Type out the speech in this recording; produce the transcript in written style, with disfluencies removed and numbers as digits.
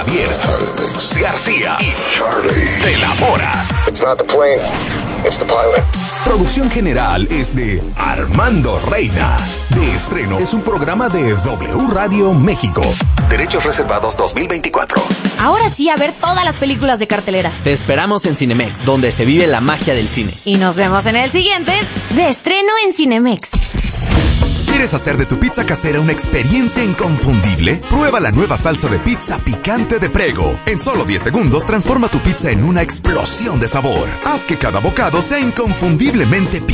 Javier, García y de la Mora. It's not the plane, it's the pilot. Producción general es de Armando Reina. De estreno es un programa de W Radio México. Derechos reservados 2024. Ahora sí, a ver todas las películas de cartelera. Te esperamos en Cinemex, donde se vive la magia del cine. Y nos vemos en el siguiente, de estreno en Cinemex. ¿Quieres hacer de tu pizza casera una experiencia inconfundible? Prueba la nueva salsa de pizza picante de Prego. En solo 10 segundos transforma tu pizza en una explosión de sabor. Haz que cada bocado sea inconfundiblemente picante.